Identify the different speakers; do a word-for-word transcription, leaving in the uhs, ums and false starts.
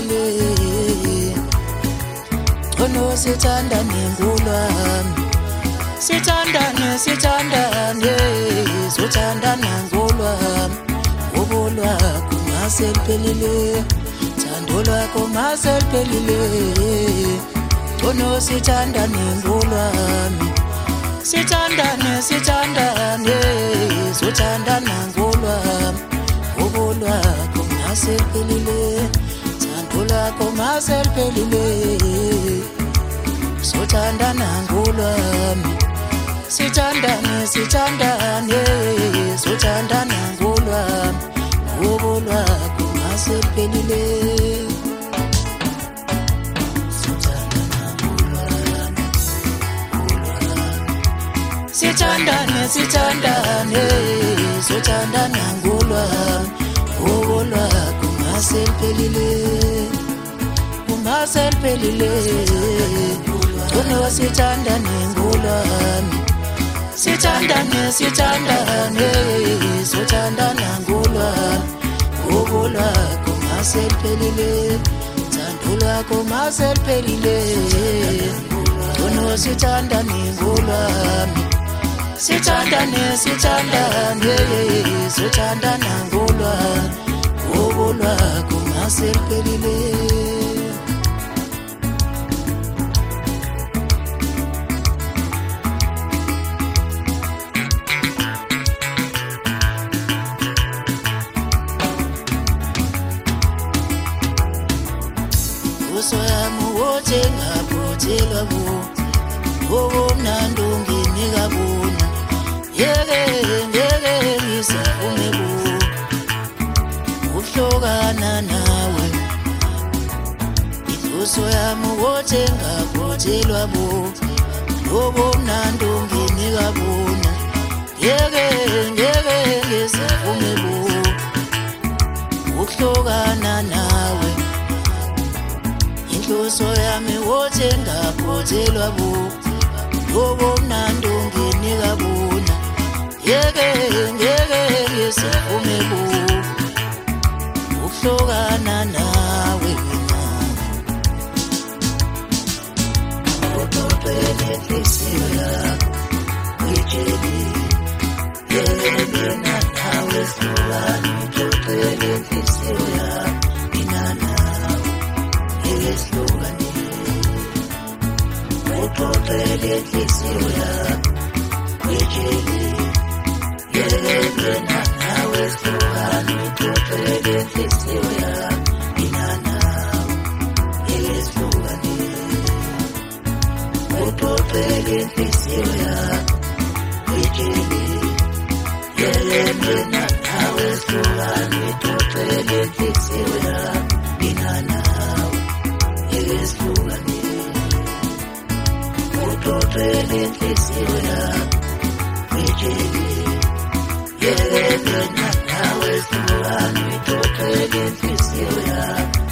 Speaker 1: masephelile ono sithandane ngolwami sithandane sithandane sothandana ngolwami ubo lwakho masephelile thando lwakho masephelile ono sithandane ngolwami sithandane sithandane sothandana ngolwami ubo lwakho masephelile thando lwakho masephelile sothandana ngolwami sithandane sithandane sothandana ngolwami ubo lwakho masephelile sithandane sithandane sothandana ngolwami ubo lwakho masephelile masephelile ono sithandane ngolwami sithandane sithandane sothandana ngolwami ubo lwakho masephelile thando lwakho masephelile ono sithandane ngolwami sithandane sithandane sothandana ngolwami ubo lwakho masephelile soyami wote ngaphotelwa bo obo mnando nginika bona yeke ngeke ngisavume bo uhlokana nawe inhloso yami wote ngaphotelwa bo obo mnando nginika bona yeke ngeke ngisavume bo uhlokana nawe inhloso yami wote ngaphotelwa bo ngobo mnando nginika bona yeke ngeke ngisavume bo uhlokana nawe mina utophele inhliziyo yakho uyitsheli yeke mina nawe sihlukane utophele inhliziyo yakho mina nawe eslogani utophele inhliziyo yakho uyitsheli yeke nawe sihlukane utophele inhliziyo yakho mina nawe eslogani utophele inhliziyo yakho uyitsheli yeke nawe sihlukane utophele inhliziyo yakho mina nawe eslogani utophele inhliziyo yakho uyitsheli yeke nawe sihlukane utophele inhliziyo yakho